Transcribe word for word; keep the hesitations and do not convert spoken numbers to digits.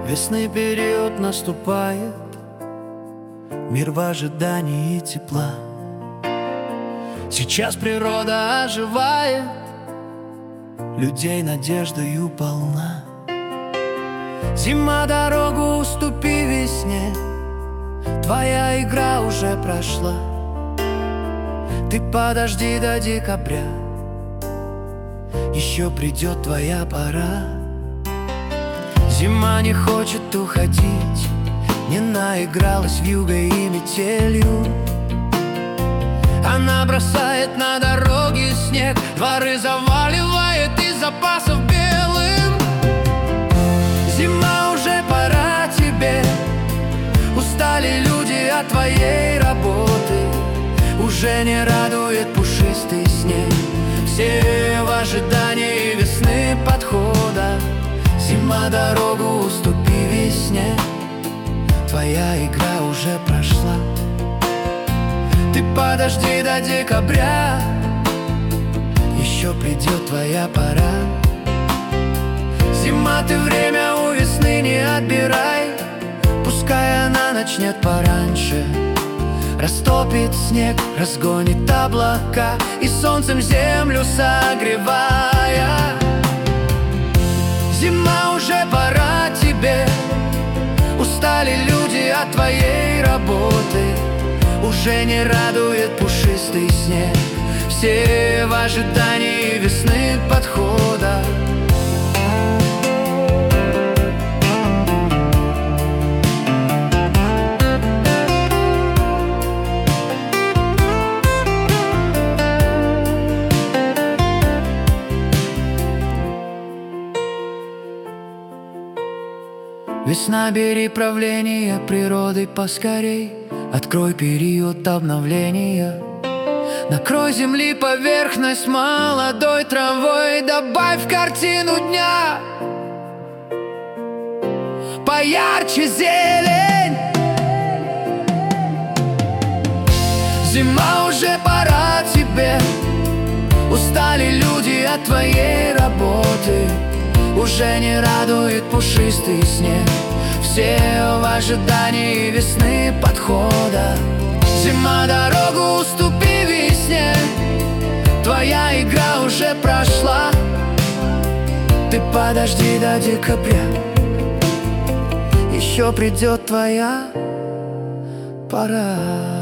Весны период наступает, мир в ожидании тепла. Сейчас природа оживает, людей надеждою полна. Зима, дорогу уступи весне, твоя игра уже прошла. Ты подожди до декабря, еще придет твоя пора. Зима не хочет уходить, не наигралась вьюгой и метелью. Она бросает на дороги снег, дворы заваливает из запасов белым. Зима, уже пора тебе, устали люди от твоей работы. Уже не радует пушистый снег, все в ожидании весны подхода. Зима, дорогу уступи весне, твоя игра уже прошла. Ты подожди до декабря, еще придет твоя пора. Зима, ты время у весны не отбирай, пускай она начнет пораньше. Растопит снег, разгонит облака и солнцем землю согревая. Зима, уже пора тебе, устали люди от твоей работы. Уже не радует пушистый снег, все в ожидании весны подхода. Весна, бери правление природой поскорей, открой период обновления. Накрой земли поверхность молодой травой, добавь в картину дня поярче зелень. Зима, уже пора тебе, устали люди от твоей работы. Уже не радует пушистый снег, все в ожидании весны подхода. Зима, дорогу уступи весне, твоя игра уже прошла. Ты подожди до декабря, еще придет твоя пора.